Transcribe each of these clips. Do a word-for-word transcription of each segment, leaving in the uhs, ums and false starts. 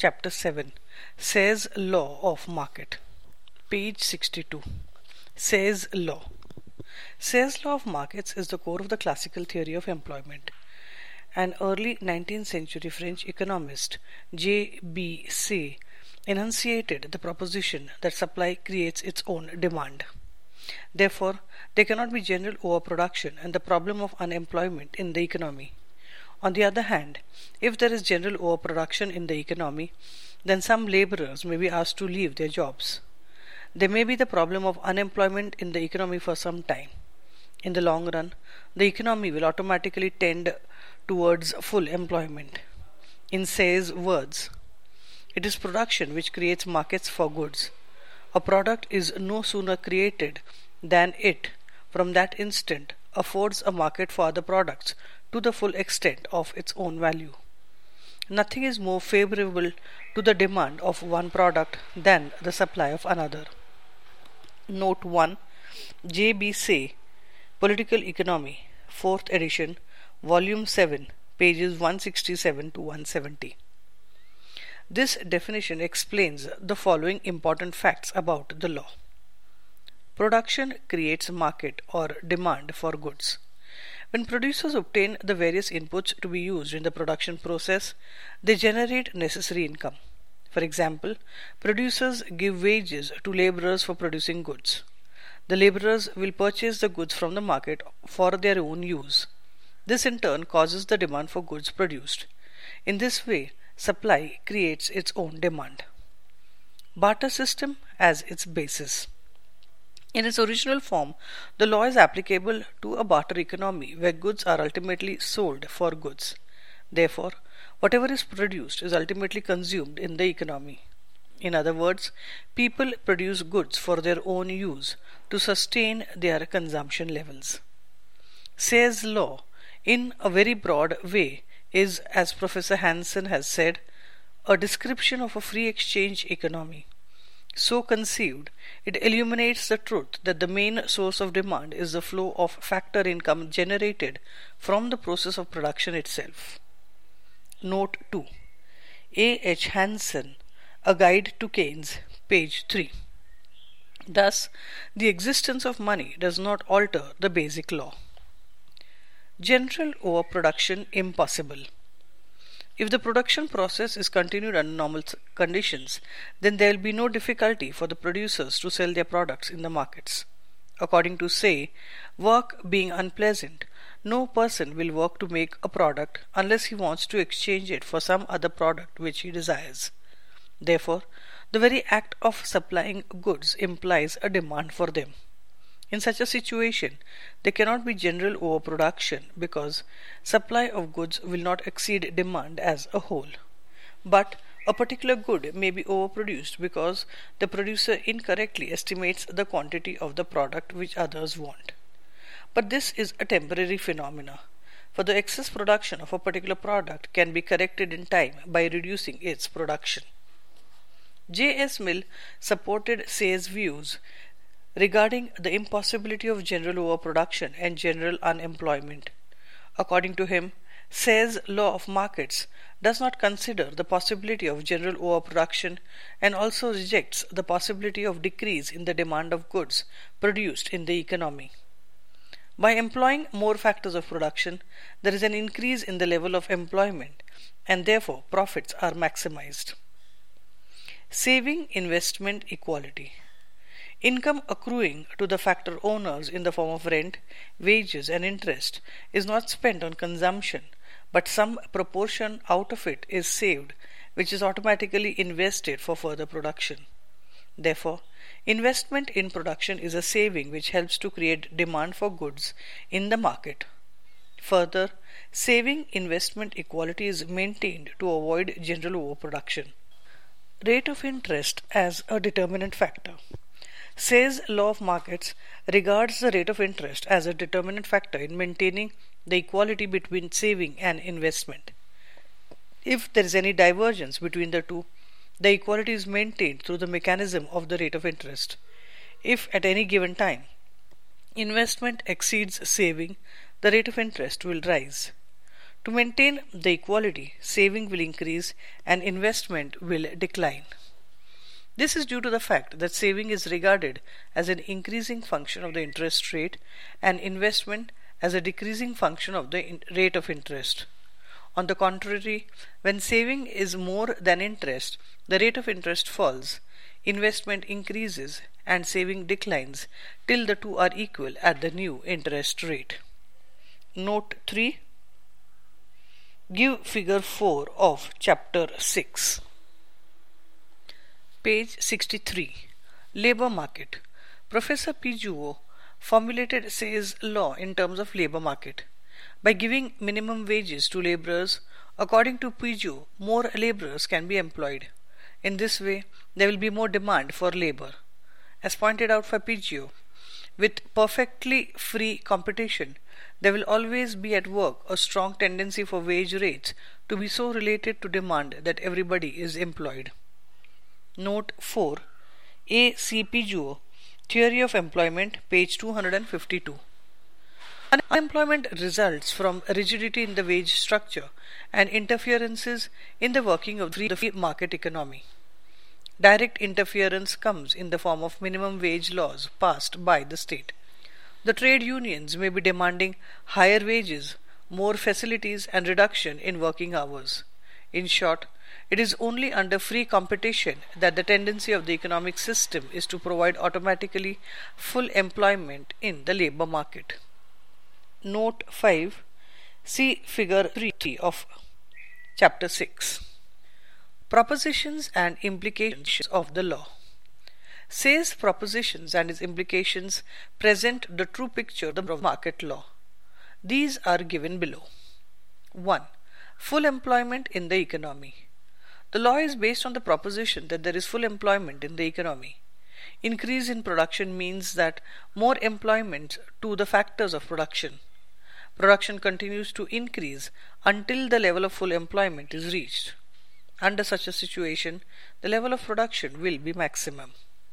Chapter seven. Say's Law of Market. Page sixty-two. Say's Law. Say's Law of Markets is the core of the classical theory of employment. An early nineteenth century French economist, J B Say, enunciated the proposition that supply creates its own demand. Therefore, there cannot be general overproduction and the problem of unemployment in the economy. On the other hand, if there is general overproduction in the economy, then some laborers may be asked to leave their jobs. There may be the problem of unemployment in the economy for some time. In the long run, the economy will automatically tend towards full employment. In Say's words, it is production which creates markets for goods. A product is no sooner created than it, from that instant, affords a market for other products to the full extent of its own value. Nothing is more favorable to the demand of one product than the supply of another. Note one. J B Say, Political Economy, fourth edition, Volume seven, pages one sixty-seven to one seventy. This definition explains the following important facts about the law. Production creates market or demand for goods. When producers obtain the various inputs to be used in the production process, they generate necessary income. For example, producers give wages to laborers for producing goods. The laborers will purchase the goods from the market for their own use. This in turn causes the demand for goods produced. In this way, supply creates its own demand. Barter system as its basis. In its original form, the law is applicable to a barter economy where goods are ultimately sold for goods. Therefore, whatever is produced is ultimately consumed in the economy. In other words, people produce goods for their own use to sustain their consumption levels. Say's law, in a very broad way, is, as Professor Hansen has said, a description of a free exchange economy. So conceived, it illuminates the truth that the main source of demand is the flow of factor income generated from the process of production itself. Note two. A H Hansen, A Guide to Keynes, page three. Thus, the existence of money does not alter the basic law. General overproduction impossible. If the production process is continued under normal conditions, then there will be no difficulty for the producers to sell their products in the markets. According to Say, work being unpleasant, no person will work to make a product unless he wants to exchange it for some other product which he desires. Therefore, the very act of supplying goods implies a demand for them. In such a situation, there cannot be general overproduction because supply of goods will not exceed demand as a whole. But a particular good may be overproduced because the producer incorrectly estimates the quantity of the product which others want. But this is a temporary phenomena, for the excess production of a particular product can be corrected in time by reducing its production. J S Mill supported Say's views regarding the impossibility of general overproduction and general unemployment. According to him, Say's law of markets does not consider the possibility of general overproduction and also rejects the possibility of decrease in the demand of goods produced in the economy. By employing more factors of production, there is an increase in the level of employment and therefore profits are maximized. Saving investment equality. Income accruing to the factor owners in the form of rent, wages and interest is not spent on consumption, but some proportion out of it is saved, which is automatically invested for further production. Therefore, investment in production is a saving which helps to create demand for goods in the market. Further, saving investment equality is maintained to avoid general overproduction. Rate of interest as a determinant factor. Say's law of markets regards the rate of interest as a determinant factor in maintaining the equality between saving and investment. If there is any divergence between the two, the equality is maintained through the mechanism of the rate of interest. If at any given time investment exceeds saving, the rate of interest will rise. To maintain the equality, saving will increase and investment will decline. This is due to the fact that saving is regarded as an increasing function of the interest rate and investment as a decreasing function of the rate of interest. On the contrary, when saving is more than interest, the rate of interest falls, investment increases, and saving declines till the two are equal at the new interest rate. Note three. Give figure four of chapter six. Page sixty-three. Labor market. Professor Piaget formulated Say's law in terms of labor market. By giving minimum wages to laborers, according to Piaget, more laborers can be employed. In this way, there will be more demand for labor. As pointed out by Piaget, with perfectly free competition, there will always be at work a strong tendency for wage rates to be so related to demand that everybody is employed. Note four. A. C. Piaget, Theory of Employment, page two hundred fifty-two. Unemployment results from rigidity in the wage structure and interferences in the working of the free market economy. Direct interference comes in the form of minimum wage laws passed by the state. The trade unions may be demanding higher wages, more facilities, and reduction in working hours. In short, it is only under free competition that the tendency of the economic system is to provide automatically full employment in the labor market. Note five. See figure three of chapter six. Propositions and implications of the law. Say's propositions and its implications present the true picture of the market law. These are given below. one. Full employment in the economy. The law is based on the proposition that there is full employment in the economy. Increase in production means that more employment to the factors of production. Production continues to increase until the level of full employment is reached. Under such a situation, the level of production will be maximum.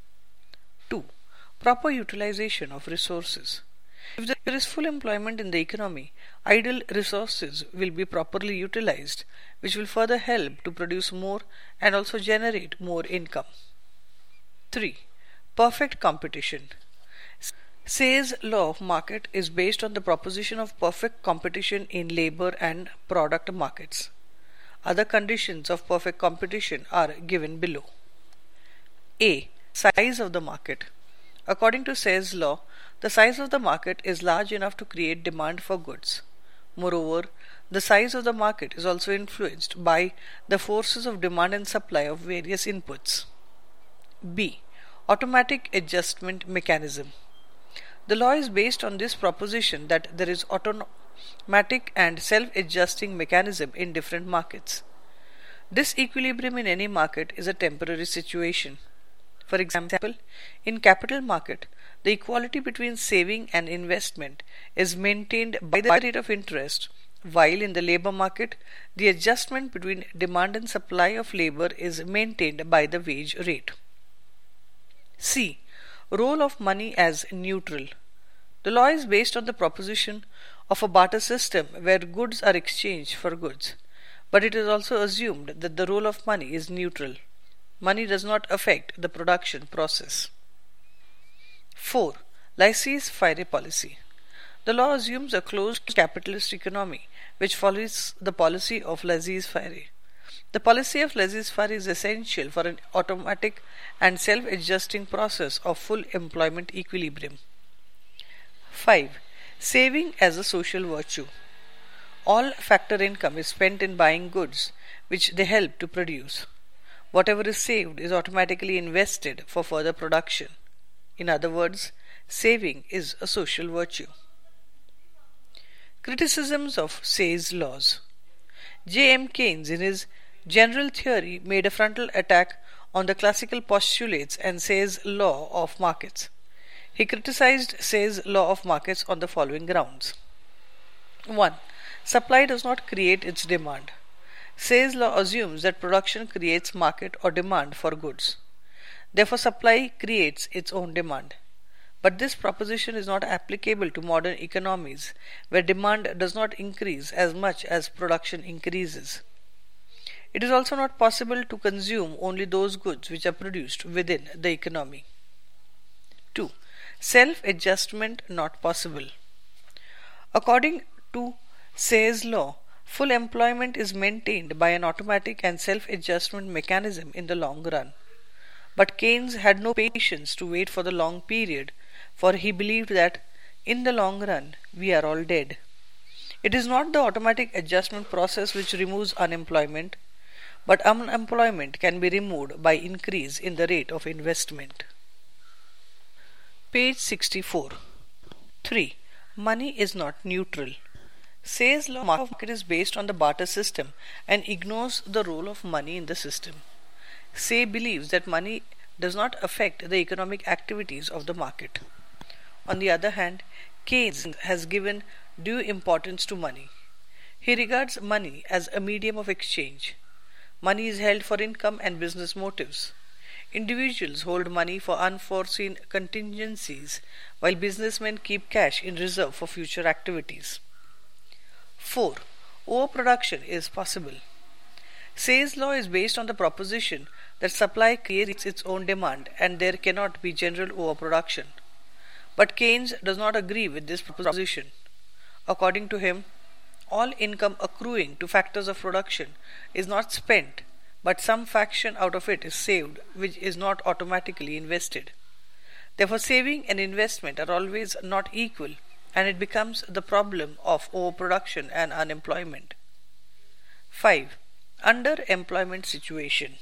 two. Proper utilization of resources. If there is full employment in the economy, idle resources will be properly utilized, which will further help to produce more and also generate more income. three. Perfect competition. Say's law of market is based on the proposition of perfect competition in labor and product markets. Other conditions of perfect competition are given below. A. Size of the market. According to Say's law, the size of the market is large enough to create demand for goods. Moreover, the size of the market is also influenced by the forces of demand and supply of various inputs. B. Automatic adjustment mechanism. The law is based on this proposition that there is automatic and self-adjusting mechanism in different markets. This equilibrium in any market is a temporary situation. For example, in capital market, the equality between saving and investment is maintained by the rate of interest, while in the labor market, the adjustment between demand and supply of labor is maintained by the wage rate. C. Role of money as neutral. The law is based on the proposition of a barter system where goods are exchanged for goods, but it is also assumed that the role of money is neutral. Money does not affect the production process. four. Laissez-faire policy. The law assumes a closed capitalist economy which follows the policy of laissez-faire. The policy of laissez-faire is essential for an automatic and self-adjusting process of full employment equilibrium. five. Saving as a social virtue. All factor income is spent in buying goods which they help to produce. Whatever is saved is automatically invested for further production. In other words, saving is a social virtue. Criticisms of Say's laws. J. M. Keynes, in his general theory, made a frontal attack on the classical postulates and Say's law of markets. He criticized Say's law of markets on the following grounds. one. Supply does not create its demand. Say's law assumes that production creates market or demand for goods. Therefore, supply creates its own demand. But this proposition is not applicable to modern economies, where demand does not increase as much as production increases. It is also not possible to consume only those goods which are produced within the economy. two. Self-adjustment not possible. According to Say's law, full employment is maintained by an automatic and self-adjustment mechanism in the long run. But Keynes had no patience to wait for the long period, for he believed that, in the long run, we are all dead. It is not the automatic adjustment process which removes unemployment, but unemployment can be removed by increase in the rate of investment. Page sixty-four. three. Money is not neutral. Say's law of market is based on the barter system and ignores the role of money in the system. Say believes that money does not affect the economic activities of the market. On the other hand, Keynes has given due importance to money. He regards money as a medium of exchange. Money is held for income and business motives. Individuals hold money for unforeseen contingencies, while businessmen keep cash in reserve for future activities. four. Overproduction is possible. Say's law is based on the proposition that supply creates its own demand and there cannot be general overproduction. But Keynes does not agree with this proposition. According to him, all income accruing to factors of production is not spent, but some fraction out of it is saved, which is not automatically invested. Therefore, saving and investment are always not equal, and it becomes the problem of overproduction and unemployment. five. Underemployment situation.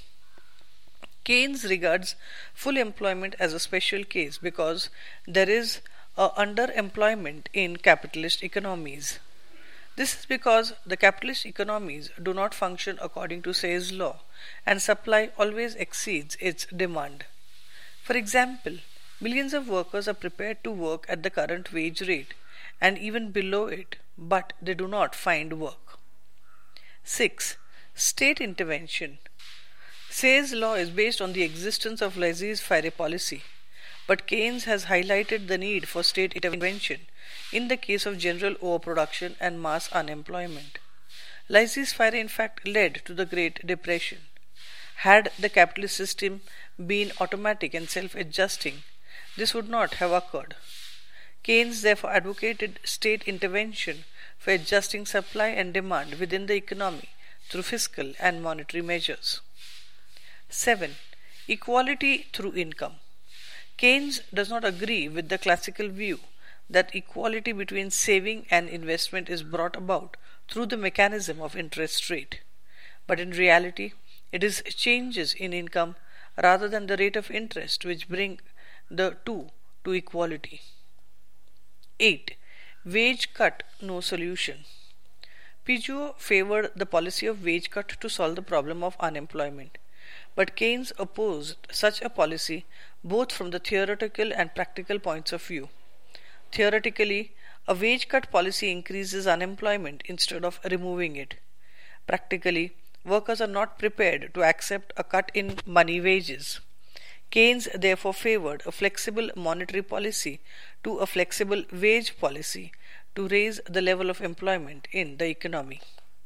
Keynes regards full employment as a special case because there is a underemployment in capitalist economies. This is because the capitalist economies do not function according to Say's law, and supply always exceeds its demand. For example, millions of workers are prepared to work at the current wage rate and even below it, but they do not find work. six. State intervention. Say's law is based on the existence of laissez-faire policy, but Keynes has highlighted the need for state intervention in the case of general overproduction and mass unemployment. Laissez-faire in fact led to the Great Depression. Had the capitalist system been automatic and self-adjusting, this would not have occurred. Keynes therefore advocated state intervention for adjusting supply and demand within the economy through fiscal and monetary measures. seven. Equality through income. Keynes does not agree with the classical view that equality between saving and investment is brought about through the mechanism of interest rate, but in reality it is changes in income rather than the rate of interest which bring the two to equality. eight. Wage cut no solution. Piaget favored the policy of wage cut to solve the problem of unemployment, but Keynes opposed such a policy both from the theoretical and practical points of view. Theoretically, a wage cut policy increases unemployment instead of removing it. Practically, workers are not prepared to accept a cut in money wages. Keynes therefore favored a flexible monetary policy to a flexible wage policy to raise the level of employment in the economy.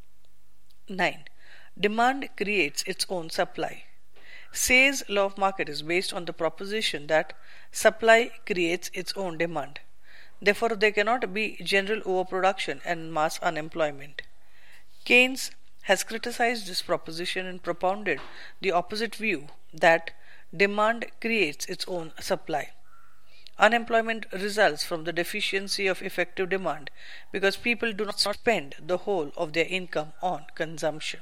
nine. Demand creates its own supply. Say's law of market is based on the proposition that supply creates its own demand. Therefore, there cannot be general overproduction and mass unemployment. Keynes has criticized this proposition and propounded the opposite view that demand creates its own supply. Unemployment results from the deficiency of effective demand because people do not spend the whole of their income on consumption.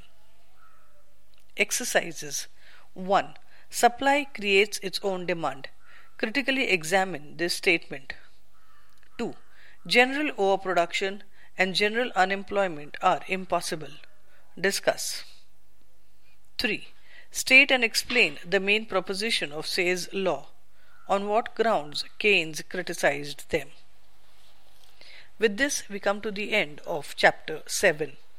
Exercises. one. Supply creates its own demand. Critically examine this statement. two. General overproduction and general unemployment are impossible. Discuss. three. State and explain the main proposition of Say's law. On what grounds Keynes criticized them. With this, we come to the end of chapter seven.